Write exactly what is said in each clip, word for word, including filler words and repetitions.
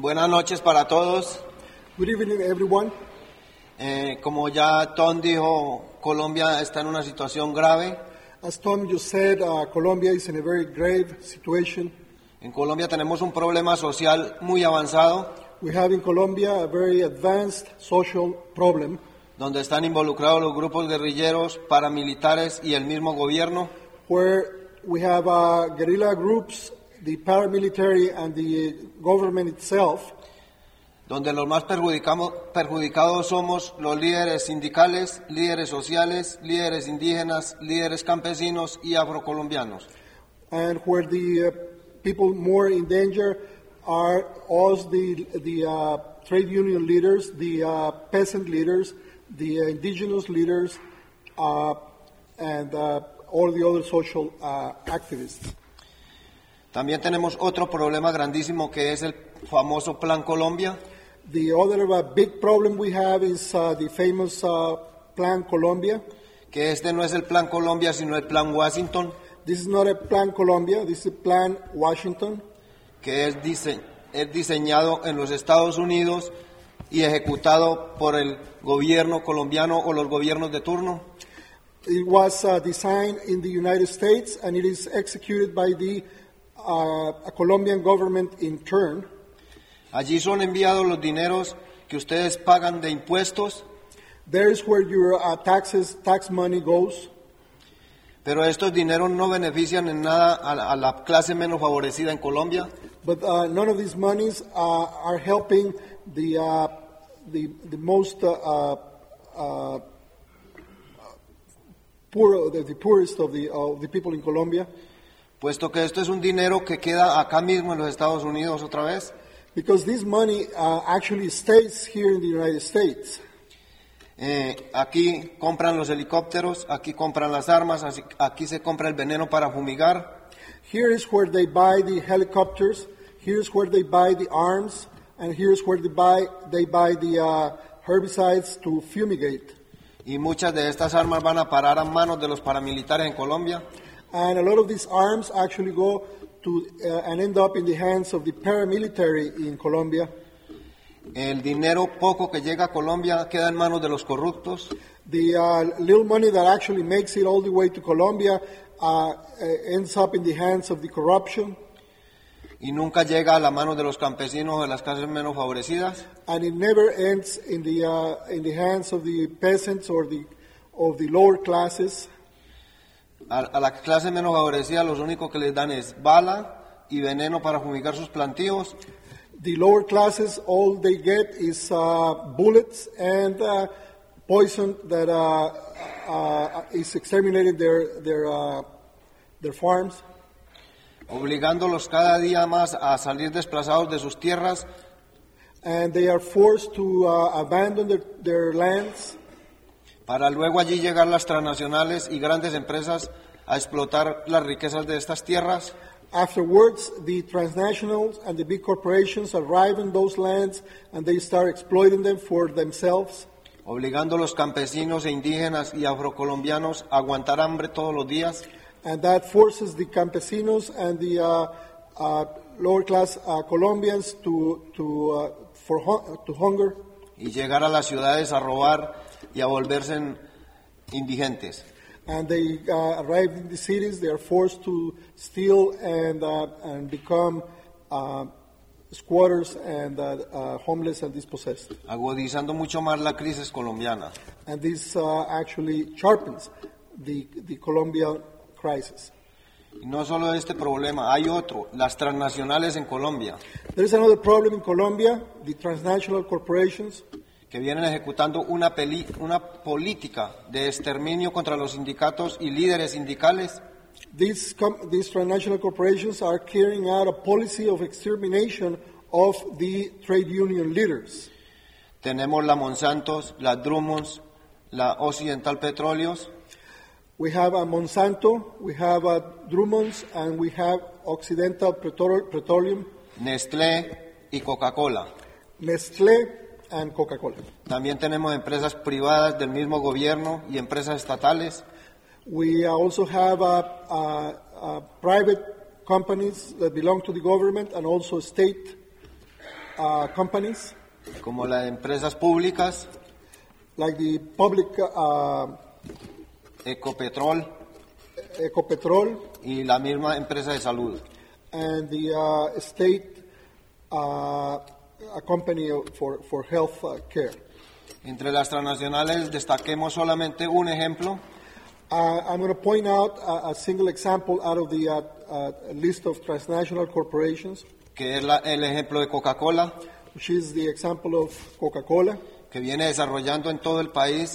Buenas noches para todos. Good evening, everyone. Eh, como ya Tom dijo, Colombia está en una situación grave. As Tom just said, uh, Colombia is in a very grave situation. En Colombia tenemos un problema social muy avanzado, We have in Colombia a very advanced social problem donde están involucrados los grupos guerrilleros, paramilitares y el mismo gobierno. where we have uh, guerrilla groups, the paramilitary and the government itself, Donde los más perjudicamos- perjudicados somos los líderes sindicales, líderes sociales, líderes indígenas, líderes campesinos y afrocolombianos. and where the uh, people more in danger are us, the, the uh, trade union leaders, the uh, peasant leaders, the uh, indigenous leaders, uh, and uh, all the other social uh, activists. También tenemos otro problema grandísimo que es el famoso Plan Colombia, The other uh, big problem we have is uh, the famous uh, Plan Colombia. que este no es el Plan Colombia sino el Plan Washington, This is not a Plan Colombia, this is a Plan Washington, que es, dise- es diseñado en los Estados Unidos y ejecutado por el gobierno colombiano o los gobiernos de turno. It was uh, designed in the United States and it is executed by the uh, Colombian government in turn. Allí son enviados los dineros que ustedes pagan de impuestos, There is where your uh, taxes, tax money goes, pero estos dineros no benefician en nada a la, a la clase menos favorecida en Colombia, but uh, none of these monies uh, are helping the, uh, the, the most uh, uh, uh, poor, the, the poorest of the, of the people in Colombia, puesto que esto es un dinero que queda acá mismo en los Estados Unidos otra vez. because this money uh, actually stays here in the United States. Eh, aquí compran los helicópteros, aquí compran las armas, así- aquí se compra el veneno para fumigar. Here is where they buy the helicopters, here is where they buy the arms, and here is where they buy, they buy the uh, herbicides to fumigate. Y muchas de estas armas van a parar a manos de los paramilitares en Colombia. And a lot of these arms actually go to uh, and end up in the hands of the paramilitary in Colombia. El dinero poco que llega a Colombia queda en manos de los corruptos. The uh, little money that actually makes it all the way to Colombia uh, uh, ends up in the hands of the corruption, Y nunca llega a la mano de los campesinos o de las clases menos favorecidas. and it never ends in the uh, in the hands of the peasants or the of the lower classes. A, a la clase menos favorecida lo único que les dan es bala y veneno para fumigar sus plantíos. The lower classes, all they get is uh, bullets and uh, poison that uh, uh, is exterminating their their uh, their farms, Obligándolos cada día más a salir desplazados de sus tierras and they are forced to uh, abandon their, their lands, para luego allí llegar las transnacionales y grandes empresas a explotar las riquezas de estas tierras. Afterwards, the transnationals and the big corporations arrive in those lands and they start exploiting them for themselves, Obligando a los campesinos e indígenas y afrocolombianos a aguantar hambre todos los días, and that forces the campesinos and the uh, uh, lower class uh, Colombians to to uh, for hu- to hunger, y llegar a las ciudades a robar y a volverse en indigentes. and they uh, arrive in the cities. They are forced to steal and uh, and become uh, squatters and uh, uh, homeless and dispossessed. Agudizando mucho más la crisis colombiana. And this uh, actually sharpens the the Colombia crisis. Y no solo este problema, hay otro, las transnacionales en Colombia, There is another problem in Colombia: the transnational corporations que vienen ejecutando una, peli- una política de exterminio contra los sindicatos y líderes sindicales, These, com- these transnational corporations are carrying out a policy of extermination of the trade union leaders. Tenemos la Monsantos, la Drummonds, la Occidental Petróleos, We have a Monsanto, we have a Drummonds, and we have Occidental Petro- Petroleum, Nestlé y Coca-Cola. Nestlé, and Coca-Cola. También tenemos empresas privadas del mismo gobierno y empresas estatales. We also have uh, uh, uh, private companies that belong to the government and also state. uh, companies, como las empresas públicas, like the public uh, Ecopetrol Ecopetrol y la misma empresa de salud. and the uh, state uh, a company for, for health uh, care. Entre las transnacionales destaquemos solamente un ejemplo, Uh, I'm going to point out a, a single example out of the uh, uh, list of transnational corporations, que es la- el ejemplo de Coca-Cola, which is the example of Coca-Cola, que viene desarrollando en todo el país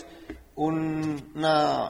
un- una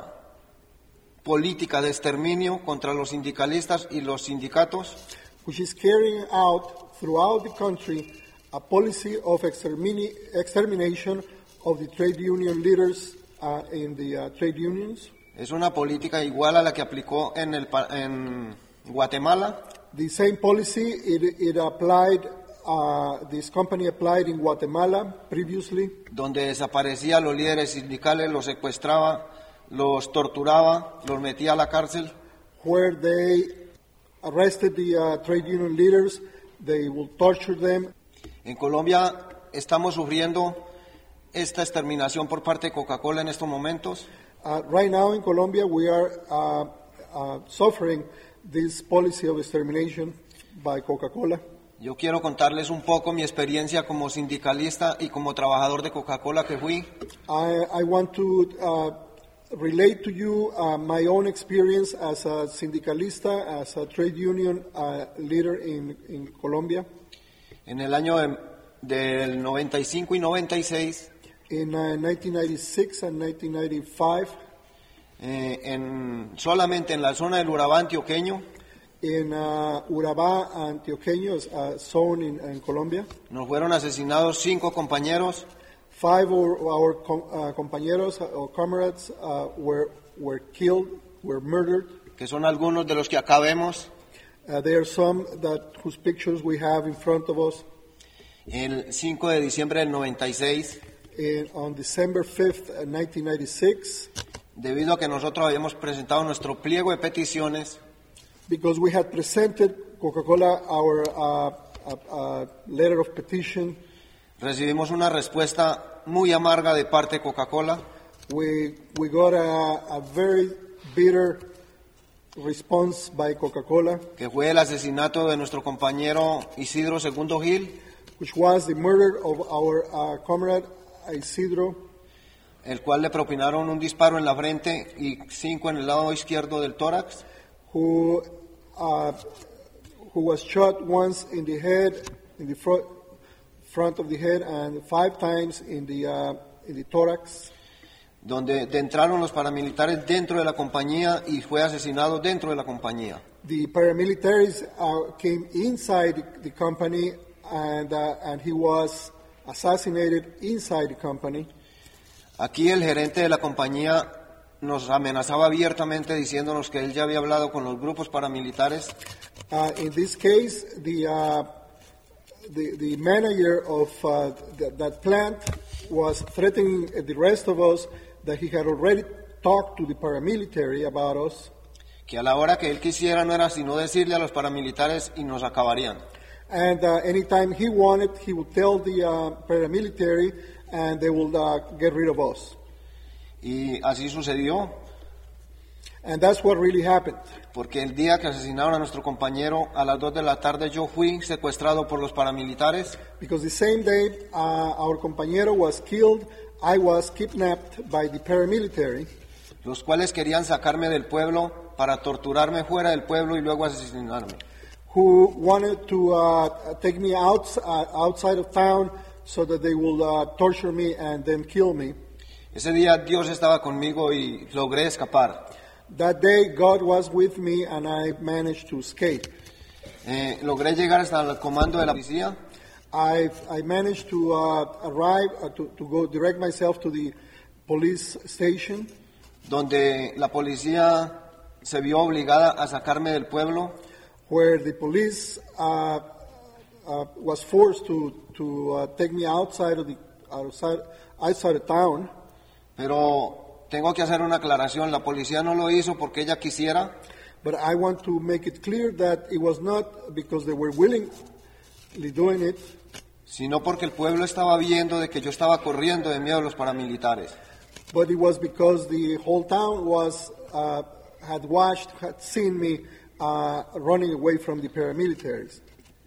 política de exterminio contra los sindicalistas y los sindicatos, which is carrying out throughout the country a policy of extermini- extermination of the trade union leaders uh, in the uh, trade unions. es una política igual a la que aplicó en, el, pa- en Guatemala, The same policy it, it applied, uh, this company applied in Guatemala previously, donde desaparecía a los líderes sindicales, los secuestraba, los torturaba, los metía a la cárcel, where they arrested the uh, trade union leaders, they will torture them. En Colombia estamos sufriendo esta exterminación por parte de Coca-Cola en estos momentos. Uh, right now in Colombia, we are uh, uh, suffering this policy of extermination by Coca-Cola. Yo quiero contarles un poco mi experiencia como sindicalista y como trabajador de Coca-Cola que fui. I, I want to uh, relate to you uh, my own experience as a sindicalista, as a trade union uh, leader in, in Colombia. En el año de- del noventa y cinco y noventa y seis, In uh, nineteen ninety-six and nineteen ninety-five, eh, en, solamente en la zona del Urabá antioqueño, in uh, Urabá, Antioqueño, a zone in, in Colombia, nos fueron asesinados cinco compañeros, five of our com- uh, compañeros or comrades uh, were, were killed, were murdered. que son algunos de los que acá vemos. Uh, there are some that whose pictures we have in front of us. El cinco de diciembre del noventa y seis, In, on December fifth, uh, nineteen ninety-six, debido a que nosotros habíamos presentado nuestro pliego de peticiones, because we had presented Coca-Cola our uh, uh, uh, letter of petition, recibimos una respuesta muy amarga de parte de Coca-Cola, we, we got a, a very bitter response by Coca-Cola, que fue el asesinato de nuestro compañero Isidro Segundo Gil, which was the murder of our uh, comrade Isidro, el cual le propinaron un disparo en la frente y cinco en el lado izquierdo del tórax, who uh, who was shot once in the head, in the front front of the head, and five times in the uh, in the thorax. donde entraron los paramilitares dentro de la compañía y fue asesinado dentro de la compañía. The paramilitaries uh, came inside the, the company, and uh, and he was assassinated inside the company. Aquí el gerente de la compañía nos amenazaba abiertamente diciéndonos que él ya había hablado con los grupos paramilitares Uh, in this case, the uh, the, the manager of uh, th- that plant was threatening the rest of us that he had already talked to the paramilitary about us, que a la hora que él quisiera no era sino decirle a los paramilitares y nos acabarían. and uh, anytime he wanted, he would tell the uh, paramilitary, and they would uh, get rid of us. Y así sucedió, And that's what really happened. porque el día que asesinaron a nuestro compañero a las dos de la tarde yo fui secuestrado por los paramilitares Because the same day uh, our compañero was killed, I was kidnapped by the paramilitary, los cuales querían sacarme del pueblo para torturarme fuera del pueblo y luego asesinarme. who wanted to uh, take me out, uh, outside of town so that they will uh, torture me and then kill me. Ese día Dios estaba conmigo y logré escapar. That day, God was with me, and I managed to escape. Eh, logré llegar hasta el comando de la policía I I managed to uh, arrive uh, to, to go direct myself to the police station, donde la policía se vio obligada a sacarme del pueblo where the police uh, uh, was forced to to uh, take me outside of the outside outside of town. pero tengo que hacer una aclaración, la policía no lo hizo porque ella quisiera, But I want to make it clear that it was not because they were willingly doing it, sino porque el pueblo estaba viendo de que yo estaba corriendo de miedo a los paramilitares. but it was because the whole town was uh, had watched, had seen me uh, running away from the paramilitaries.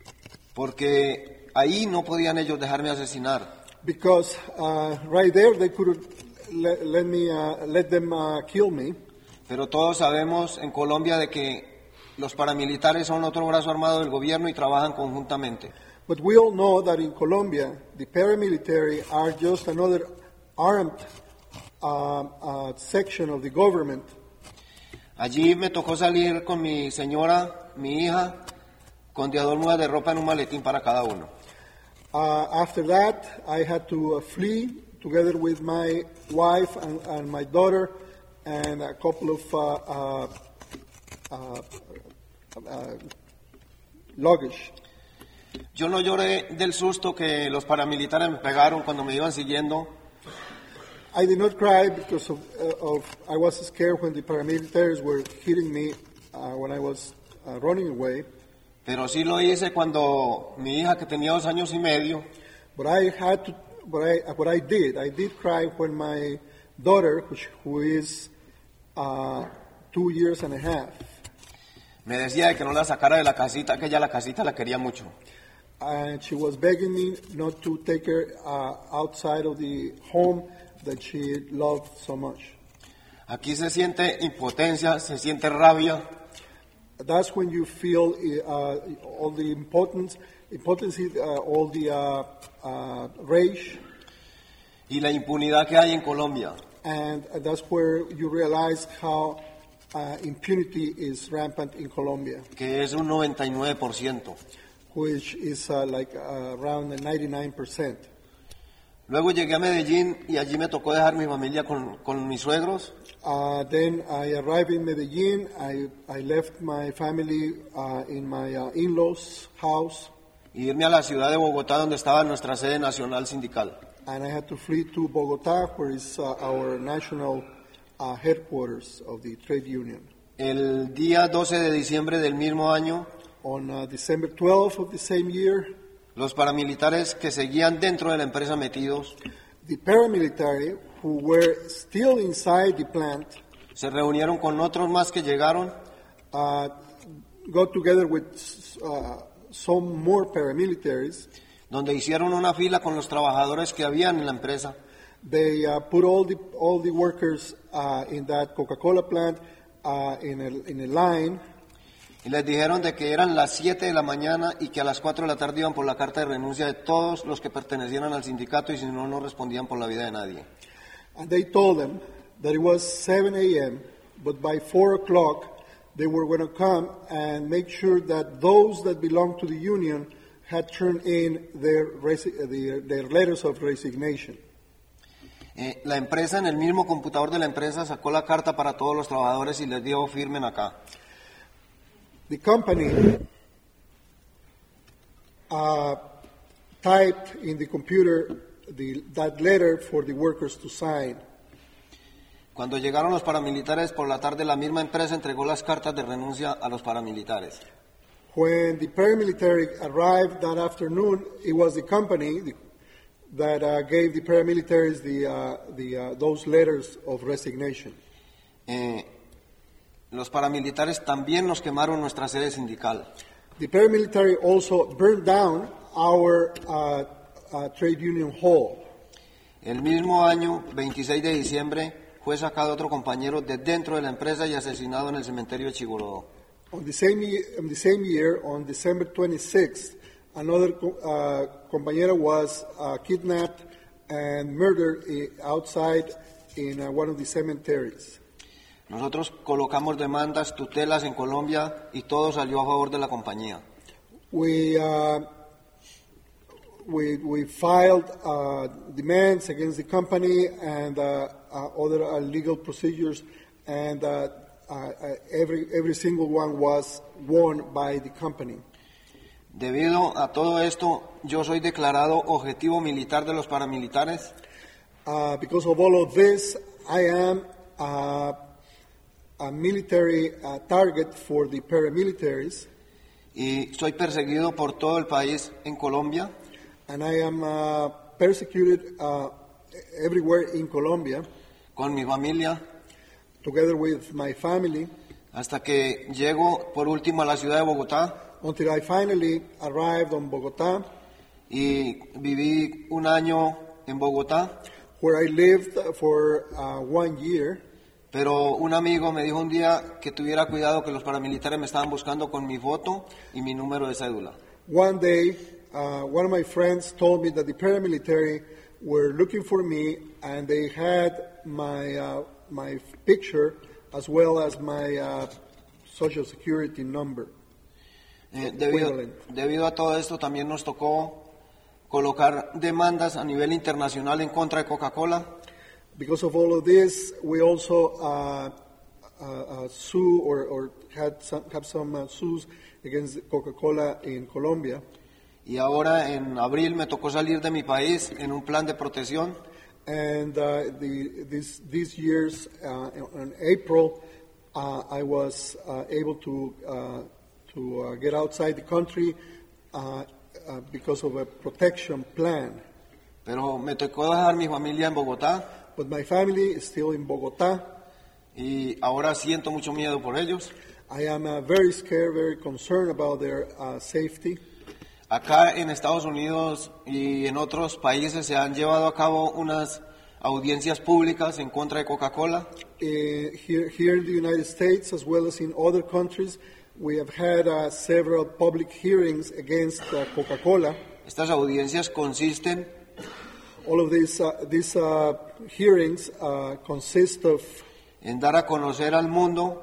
Porque ahí no podían ellos dejarme asesinar. Because uh, right there they could let, let me uh, let them uh, kill me. Pero todos sabemos en Colombia de que los paramilitares son otro brazo armado del gobierno y trabajan conjuntamente. But we all know that in Colombia, the paramilitary are just another armed uh, uh, section of the government. Allí me tocó salir con mi señora, mi hija, con de a dos mudas de ropa en un maletín para cada uno. Uh, after that, I had to uh, flee together with my wife and, and my daughter and a couple of uh, uh, uh, uh, luggage. Yo no lloré del susto que los paramilitares me pegaron cuando me iban siguiendo, I did not cry because of, uh, of I was scared when the paramilitaries were hitting me uh, when I was uh, running away. pero sí lo hice cuando mi hija, que tenía dos años y medio, But I had to. But I, what I did, I did cry when my daughter, which, who is uh, two years and a half, me decía de que no la sacara de la casita, que ella la casita la quería mucho. and she was begging me not to take her uh, outside of the home that she loved so much. Aquí se siente impotencia, se siente rabia, That's when you feel uh, all the importance, importance, uh, all the uh, uh, rage, y la impunidad que hay en Colombia. and that's where you realize how uh, impunity is rampant in Colombia, Que es un noventa y nueve por ciento. which is uh, like uh, around ninety-nine percent. Luego llegué a Medellín y allí me tocó dejar mi familia con, con mis suegros. Uh, then I arrived in Medellin. I, I left my family uh, in my uh, in-laws' house, Y irme a la ciudad de Bogotá, donde estaba nuestra sede nacional sindical. and I had to flee to Bogota, where is uh, our national uh, headquarters of the trade union. El día doce de diciembre del mismo año, On uh, December twelfth of the same year, los paramilitares que seguían dentro de la empresa metidos the paramilitary, who were still inside the plant, se reunieron con otros más que llegaron uh, got together with uh, some more paramilitaries. donde hicieron una fila con los trabajadores que habían en la empresa. They uh, put all the all the workers uh, in that Coca-Cola plant uh, in a in a line, Y les dijeron de que eran las siete de la mañana y que a las cuatro de la tarde iban por la carta de renuncia de todos los que pertenecieran al sindicato y si no, no respondían por la vida de nadie. and they told them that it was seven a.m. but by four o'clock they were going to come and make sure that those that belonged to the union had turned in their resi- their, their letters of resignation. Eh, la empresa, en el mismo computador de la empresa, sacó la carta para todos los trabajadores y les dijo firmen acá. The company uh, typed in the computer the, that letter for the workers to sign. Cuando llegaron los paramilitares por la tarde, la misma empresa entregó las cartas de renuncia a los paramilitares. When the paramilitary arrived that afternoon, it was the company the, that uh, gave the paramilitaries the, uh, the, uh, those letters of resignation. Eh, los paramilitares también nos quemaron nuestra sede sindical. The paramilitary also burned down our uh, uh, trade union hall. El mismo año, veintiséis de diciembre, fue sacado otro compañero de dentro de la empresa y asesinado en el cementerio de Chigorodó. On the same year, on the same year, on December twenty-sixth, another co- uh, compañero was uh, kidnapped and murdered uh, outside in uh, one of the cemeteries. Nosotros colocamos demandas, tutelas en Colombia y todo salió a favor de la compañía. We uh, we we filed uh, demands against the company and uh, uh, other uh, legal procedures, and uh, uh, uh, every every single one was won by the company. Debido a todo esto, yo soy declarado objetivo militar de los paramilitares Uh, because of all of this, I am uh, a military uh, target for the paramilitaries, y soy perseguido por todo el país en Colombia and I am uh, persecuted uh, everywhere in Colombia, con mi familia, together with my family, hasta que llego por último a la ciudad de Bogotá until I finally arrived on Bogotá, y viví un año en Bogotá, where I lived for uh, one year. pero un amigo me dijo un día que tuviera cuidado que los paramilitares me estaban buscando con mi foto y mi número de cédula. One day, uh, one of my friends told me that the paramilitary were looking for me, and they had my uh, my picture as well as my uh, social security number. Eh, debido, debido a todo esto también nos tocó colocar demandas a nivel internacional en contra de Coca-Cola. Because of all of this, we also uh, uh, uh, sue or, or had some, have some uh, sues against Coca-Cola in Colombia. Y ahora en abril me tocó salir de mi país en un plan de protección. And uh, the, this, these years, uh, in April, uh, I was uh, able to uh, to uh, get outside the country uh, uh, because of a protection plan. Pero me tocó dejar mi familia en Bogotá. But my family is still in Bogotá. Y ahora siento mucho miedo por ellos. I am uh, very scared, very concerned about their uh, safety. Acá en Estados Unidos y en otros países se han llevado a cabo unas audiencias públicas en contra de Coca-Cola. Uh, here, here in the United States, as well as in other countries, we have had uh, several public hearings against uh, Coca-Cola. Estas audiencias consisten All of these, uh, these uh, hearings uh, consist of, en dar a conocer al mundo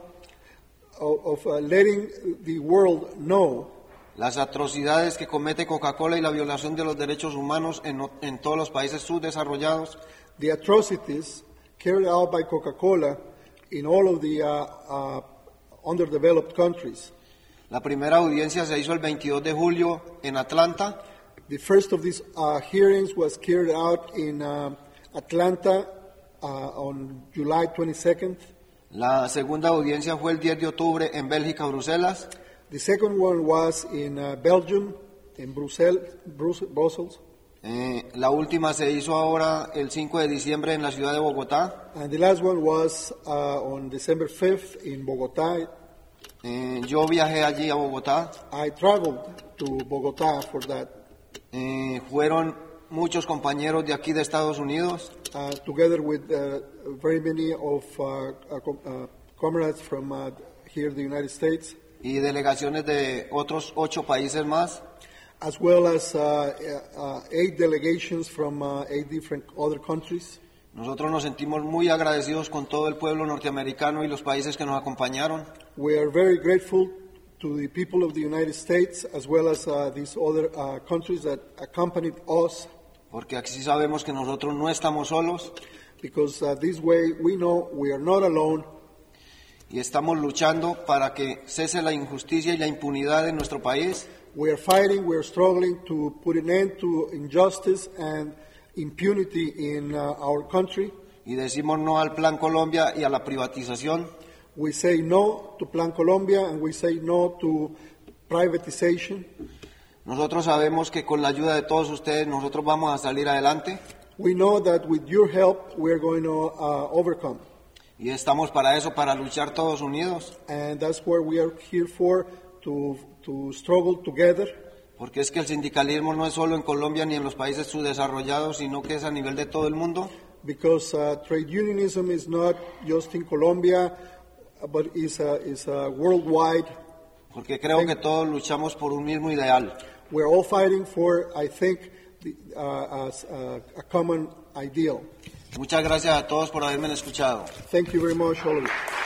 of, of uh, letting the world know las atrocidades que comete Coca-Cola y la violación de los derechos humanos en, en todos los países subdesarrollados. The atrocities carried out by Coca-Cola in all of the uh, uh, underdeveloped countries. La primera audiencia se hizo el veintidós de julio en Atlanta. The first of these uh, hearings was carried out in uh, Atlanta uh, on July twenty-second. La segunda audiencia fue el diez de octubre en Bélgica, Bruselas. The second one was in uh, Belgium, in Brussels. Brussels. Eh, la última se hizo ahora el cinco de diciembre en la ciudad de Bogotá. And the last one was uh, on December fifth in Bogotá. Eh, yo viajé allí a Bogotá. I traveled to Bogotá for that. Eh, fueron muchos compañeros de aquí de Estados Unidos. Uh, together with uh, very many of uh, uh, comrades from uh, here in the United States. Y delegaciones de otros ocho países más. As well as uh, uh, eight delegations from uh, eight different other countries. Nosotros nos sentimos muy agradecidos con todo el pueblo norteamericano y los países que nos acompañaron. We are very grateful to the people of the United States as well as uh, these other uh, countries that accompanied us. Porque aquí sabemos que nosotros no estamos solos. Because uh, this way we know we are not alone. Y estamos luchando para que cese la injusticia y la impunidad en nuestro país. We are fighting, we are struggling to put an end to injustice and impunity in uh, our country. Y decimos no al Plan Colombia y a la privatización. We say no to Plan Colombia and we say no to privatization. Nosotros sabemos que con la ayuda de todos ustedes nosotros vamos a salir adelante. We know that with your help we are going to uh, overcome. Y estamos para eso, para luchar todos unidos. And that's what we are here for, to to struggle together. Porque es que el sindicalismo no es solo en Colombia ni en los países subdesarrollados, sino que es a nivel de todo el mundo. Because uh, trade unionism is not just in Colombia, but is a, is a worldwide. Porque creo que todos luchamos por un mismo ideal. We're all fighting for, I think, the, uh, as, uh, a common ideal. Muchas gracias a todos por haberme escuchado. Thank you very much, all of you.